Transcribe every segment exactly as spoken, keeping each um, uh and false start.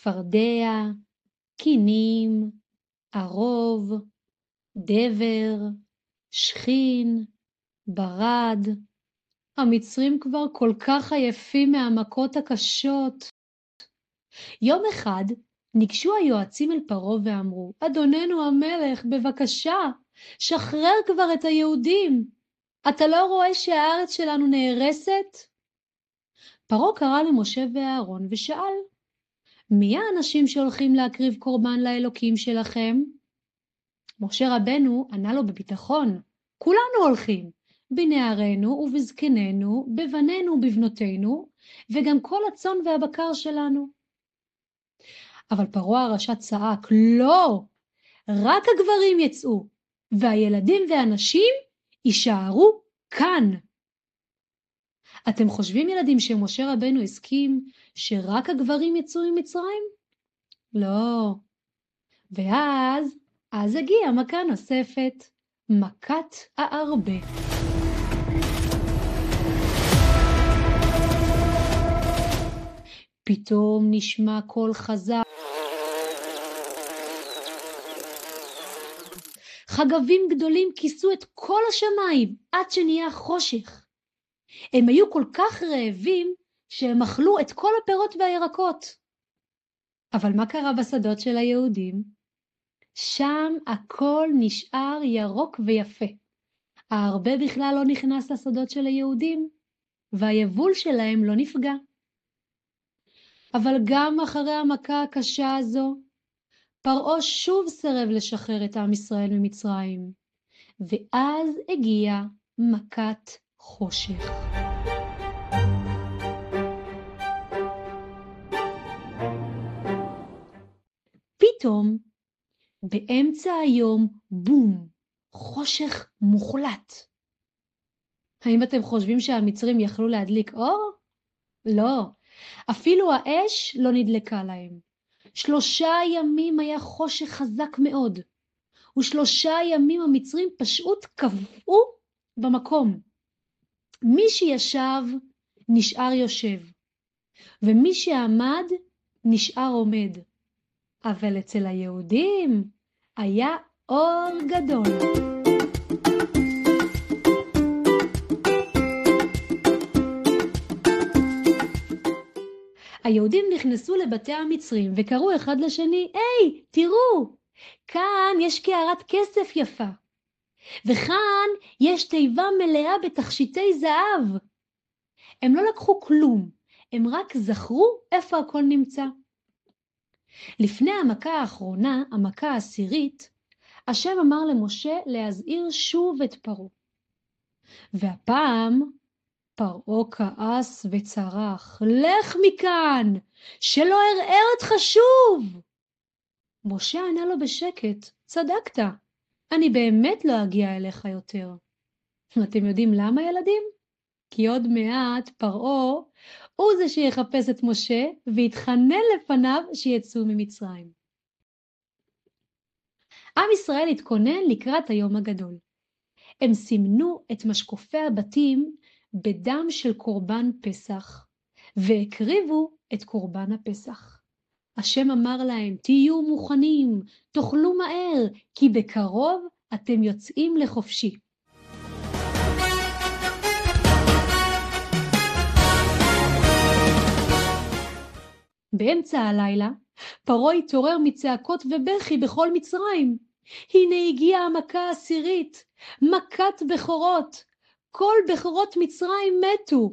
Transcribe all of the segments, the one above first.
צפרדע, קינים, ערוב, דבר, שכין, ברד. המצרים כבר כל כך עייפים מהמכות הקשות. יום אחד ניגשו היועצים אל פרעה ואמרו, אדוננו המלך, בבקשה, שחרר כבר את היהודים. אתה לא רואה שהארץ שלנו נהרסת? פרעה קרא למשה ואהרון ושאל, מי האנשים שהולכים להקריב קורבן לאלוקים שלכם? משה רבנו ענה לו בביטחון, כולנו הולכים, בנערינו ובזקנינו, בבנינו ובבנותינו, וגם כל הצאן והבקר שלנו. אבל פרעה הרשע צעק, לא, רק הגברים יצאו, והילדים והנשים יישארו כאן. אתם חושבים ילדים שמשה רבנו הסכים שרק הגברים יצאו ממצרים? לא. ואז, אז הגיעה מכה נוספת, מכת הארבה. פתאום נשמע קול חזק. חגבים גדולים כיסו את כל השמיים עד שנהיה חושך. הם היו כל כך רעבים שהם אכלו את כל הפירות והירקות. אבל מה קרה בשדות של היהודים? שם הכל נשאר ירוק ויפה. הארבה בכלל לא נכנס לשדות של היהודים, והיבול שלהם לא נפגע. אבל גם אחרי המכה הקשה הזו, פרעה שוב סירב לשחרר את עם ישראל ממצרים, ואז הגיעה מכת חושך. פתאום, באמצע היום, בום, חושך מוחלט. האם אתם חושבים שהמצרים יכלו להדליק אור? לא, אפילו האש לא נדלקה להם. שלושה ימים היה חושך חזק מאוד, ושלושה ימים המצרים פשוט קבעו במקום. מי שישב נשאר יושב, ומי שעמד נשאר עומד. אבל אצל היהודים היה אור גדול. היהודים נכנסו לבתי המצרים וקראו אחד לשני, היי, תראו, כאן יש קערת כסף יפה, וכאן יש תיבה מלאה בתכשיטי זהב. הם לא לקחו כלום, הם רק זכרו איפה הכל נמצא. לפני המכה האחרונה, המכה העשירית, השם אמר למשה להזהיר שוב את פרעה. והפעם פרעה כעס וצרח, לך מכאן, שלא אראה אותך שוב. משה ענה לו בשקט, צדקת, אני באמת לא אגיע אליך יותר. אתם יודעים למה ילדים? כי עוד מעט פרעה הוא זה שיחפש את משה ויתחנן לפניו שיצאו ממצרים. עם ישראל התכונן לקראת היום הגדול. הם סימנו את משקופי הבתים בדם של קורבן פסח, והקריבו את קורבן הפסח. השם אמר להם, תהיו מוכנים, תאכלו מהר, כי בקרוב אתם יוצאים לחופשי. באמצע הלילה, פרעה התעורר מצעקות ובכי בכל מצרים. הנה הגיעה המכה העשירית, מכת בכורות. כל בכורות מצרים מתו.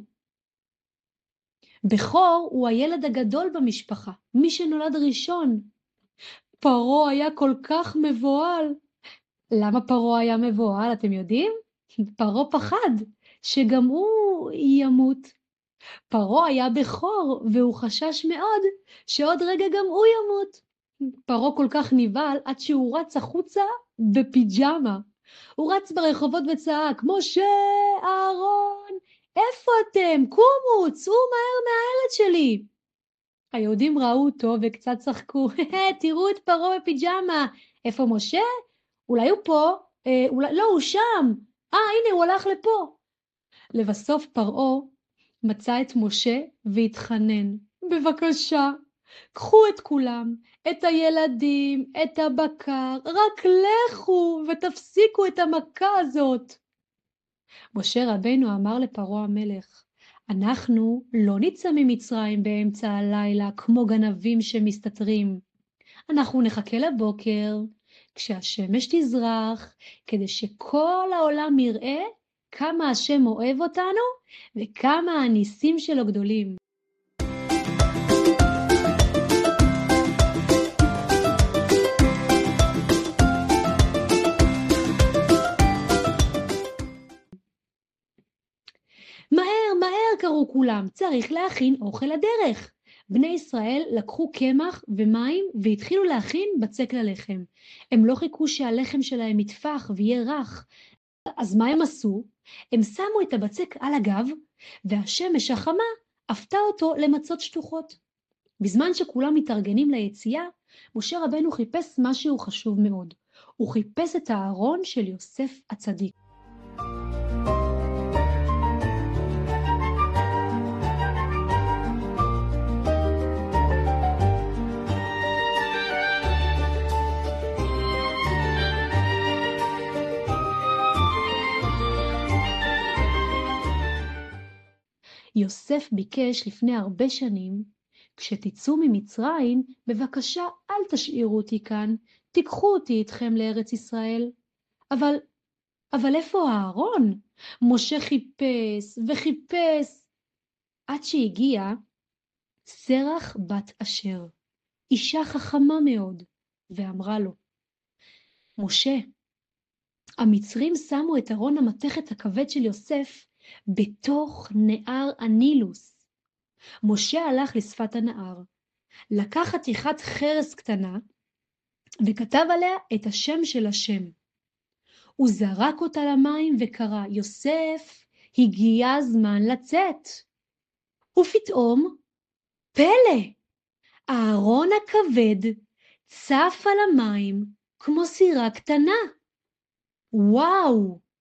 בכור הוא הילד הגדול במשפחה, מי שנולד ראשון. פרעה היה כל כך מבוהל. למה פרעה היה מבוהל, אתם יודעים? פרעה פחד שגם הוא ימות. פרעה היה בכור והוא חשש מאוד שעוד רגע גם הוא ימות. פרעה כל כך נבהל עד שהוא רץ החוצה בפיג'מה. הוא רץ ברחובות וצעק, משה, אהרון, איפה אתם? קומו, צאו מהר מהארץ שלי. היהודים ראו אותו וקצת צחקו, תראו את פרעה בפיג'מה. איפה משה? אולי הוא פה? אה, אולי... לא, הוא שם. אה, הנה, הוא הלך לפה. לבסוף פרעה מצא את משה והתחנן. בבקשה, קחו את כולם, את הילדים, את הבקר, רק לכו ותפסיקו את המכה הזאת. משה רבנו אמר לפרעה המלך, אנחנו לא נצא ממצרים באמצע הלילה כמו גנבים שמסתתרים. אנחנו נחכה לבוקר, כשהשמש תזרח, כדי שכל העולם יראה כמה השם אוהב אותנו וכמה הניסים שלו גדולים. מהר, מהר קראו כולם, צריך להכין אוכל לדרך. בני ישראל לקחו קמח ומים והתחילו להכין בצק ללחם. הם לא חיכו שהלחם שלהם יתפח ויהיה רך. אז מה הם עשו? הם שמו את הבצק על הגב, והשמש החמה הפתה אותו למצות שטוחות. בזמן שכולם מתארגנים ליציאה, משה רבנו חיפש משהו חשוב מאוד. הוא חיפש את הארון של יוסף הצדיק. יוסף ביקש לפני הרבה שנים, כשתצאו ממצרים, בבקשה אל תשאירו אותי כאן, תיקחו אותי איתכם לארץ ישראל. אבל, אבל איפה הארון? משה חיפש וחיפש, עד שהגיעה סרח בת אשר, אישה חכמה מאוד, ואמרה לו, משה, המצרים שמו את ארון המתכת הכבד של יוסף בתוך נהר הנילוס. משה הלך לשפת הנהר, לקח חתיכת חרס קטנה וכתב עליה את השם של השם. הוא זרק אותה למים וקרא, יוסף, הגיע הזמן לצאת. ופתאום, פלא, הארון הכבד צף על המים כמו סירה קטנה. וואו!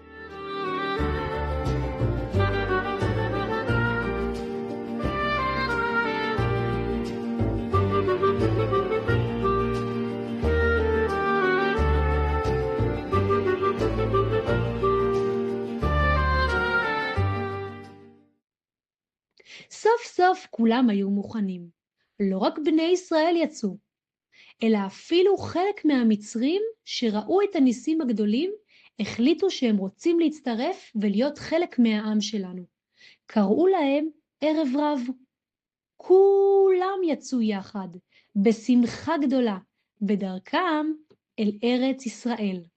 סוף סוף כולם היו מוכנים. לא רק בני ישראל יצאו, אלא אפילו חלק מהמצרים שראו את הניסים הגדולים, החליטו שהם רוצים להצטרף ולהיות חלק מהעם שלנו. קראו להם ערב רב. כולם יצאו יחד, בשמחה גדולה, בדרכם אל ארץ ישראל.